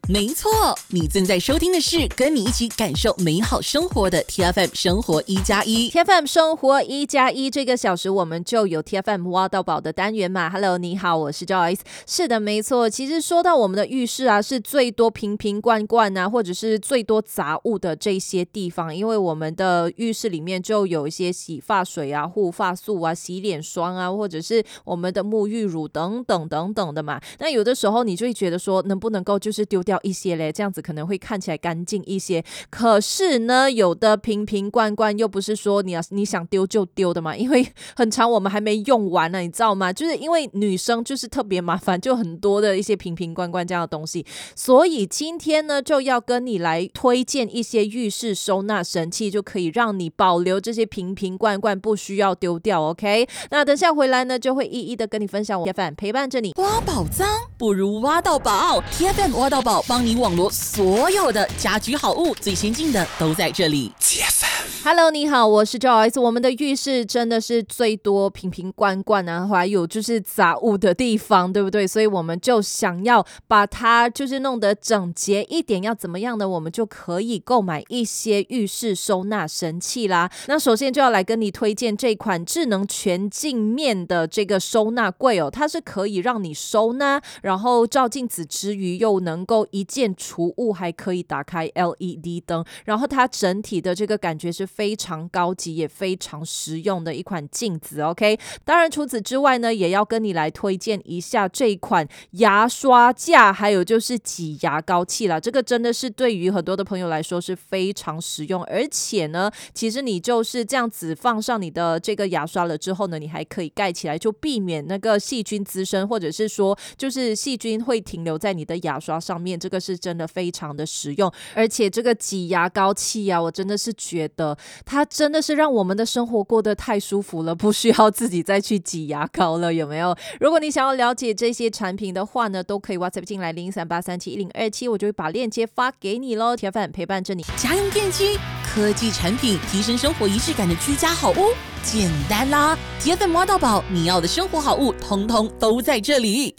没错，你正在收听的是跟你一起感受美好生活的 TFM 生活1+1。 TFM 生活1+1这个小时我们就有 TFM 挖到宝的单元嘛。 Hello 你好，我是 Joyce。 是的没错，其实说到我们的浴室啊，是最多瓶瓶罐罐啊，或者是最多杂物的这些地方，因为我们的浴室里面就有一些洗发水啊、护发素啊、洗脸霜啊，或者是我们的沐浴乳等等等等的嘛。那有的时候你就会觉得说，能不能够就是丢掉一些嘞，这样子可能会看起来干净一些。可是呢，有的瓶瓶罐罐又不是说你想丢就丢的嘛，因为很长我们还没用完呢，你知道吗？就是因为女生就是特别麻烦，就很多的一些瓶瓶罐罐这样的东西，所以今天呢就要跟你来推荐一些浴室收纳神器，就可以让你保留这些瓶瓶罐罐，不需要丢掉。 OK， 那等下回来呢就会一一的跟你分享。我 TFM 陪伴着你， 挖宝藏不如挖到宝， TFM 挖到宝帮你网罗所有的家居好物，最先进的都在这里。 Hello 你好，我是 Joyce。 我们的浴室真的是最多瓶瓶罐罐啊，还有就是杂物的地方，对不对？所以我们就想要把它就是弄得整洁一点，要怎么样呢？我们就可以购买一些浴室收纳神器啦。那首先就要来跟你推荐这款智能全镜面的这个收纳柜哦，它是可以让你收纳，然后照镜子之余又能够一键除物，还可以打开 LED 灯，然后它整体的这个感觉是非常高级也非常实用的一款镜子。 OK， 当然除此之外呢，也要跟你来推荐一下这一款牙刷架，还有就是挤牙膏器啦。这个真的是对于很多的朋友来说是非常实用，而且呢其实你就是这样子放上你的这个牙刷了之后呢，你还可以盖起来，就避免那个细菌滋生，或者是说就是细菌会停留在你的牙刷上面，这个是真的非常的实用。而且这个挤牙膏器啊，我真的是觉得它真的是让我们的生活过得太舒服了，不需要自己再去挤牙膏了，有没有？如果你想要了解这些产品的话呢，都可以 WhatsApp 进来0383711027，我就会把链接发给你咯。TFM 陪伴着你， 家用电机、科技产品，提升生活仪式感的居家好物，简单啦。 TFM 挖到宝，你要的生活好物通通都在这里。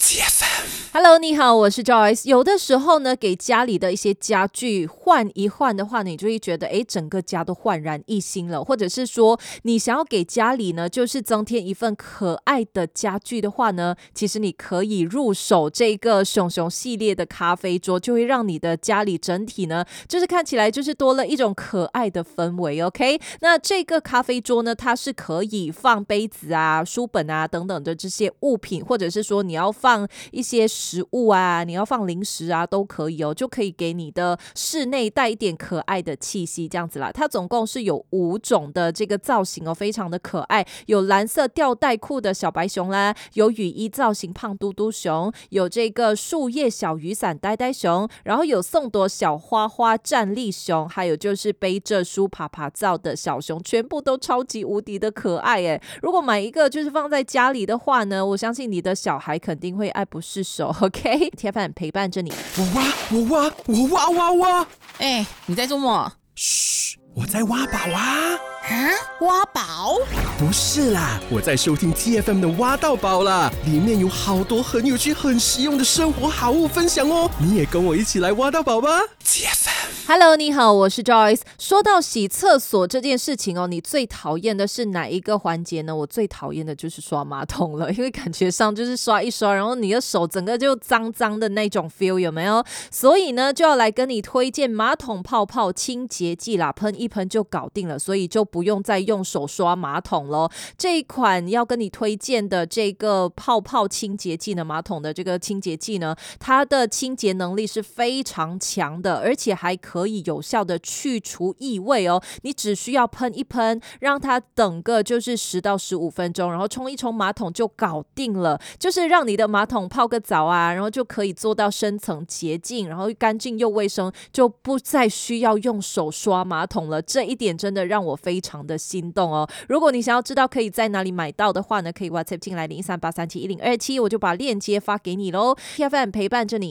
Hello 你好，我是 Joyce。 有的时候呢，给家里的一些家具换一换的话，你就会觉得整个家都焕然一新了，或者是说你想要给家里呢就是增添一份可爱的家具的话呢，其实你可以入手这个熊熊系列的咖啡桌，就会让你的家里整体呢就是看起来就是多了一种可爱的氛围。 OK， 那这个咖啡桌呢，它是可以放杯子啊、书本啊等等的这些物品，或者是说你要放一些食物啊，你要放零食啊都可以哦，就可以给你的室内带一点可爱的气息这样子啦。它总共是有5种的这个造型哦，非常的可爱，有蓝色吊带裤的小白熊啦，有雨衣造型胖嘟嘟熊，有这个树叶小雨伞呆呆熊，然后有送朵小花花站立熊，还有就是背着书爬爬照的小熊，全部都超级无敌的可爱耶。如果买一个就是放在家里的话呢，我相信你的小孩肯定会爱不释手。 OK， TFM 陪伴着你。 我挖， 你在做什么？ 嘘，我在挖宝啊！ 挖宝？ 不是啦，我在收听 TFM 的挖到宝啦，里面有好多很有趣、很实用的生活好物分享哦，你也跟我一起来挖到宝吧 ！Hello， 你好，我是 Joyce。 说到洗厕所这件事情哦，你最讨厌的是哪一个环节呢？我最讨厌的就是刷马桶了，因为感觉上就是刷一刷，然后你的手整个就脏脏的那种 feel， 有没有？所以呢，就要来跟你推荐马桶泡泡清洁剂啦，喷一喷就搞定了，所以就不用再用手刷马桶咯。这一款要跟你推荐的这个泡泡清洁剂呢，马桶的这个清洁剂呢，它的清洁能力是非常强的，而且还可以有效的去除异味哦。你只需要喷一喷，让它等个就是10到15分钟，然后冲一冲马桶就搞定了。就是让你的马桶泡个澡啊，然后就可以做到深层洁净，然后干净又卫生，就不再需要用手刷马桶了。这一点真的让我非常的心动哦。如果你想要知道可以在哪里买到的话呢，可以 WhatsApp 进来0383711027，我就把链接发给你咯。TFM 陪伴着你。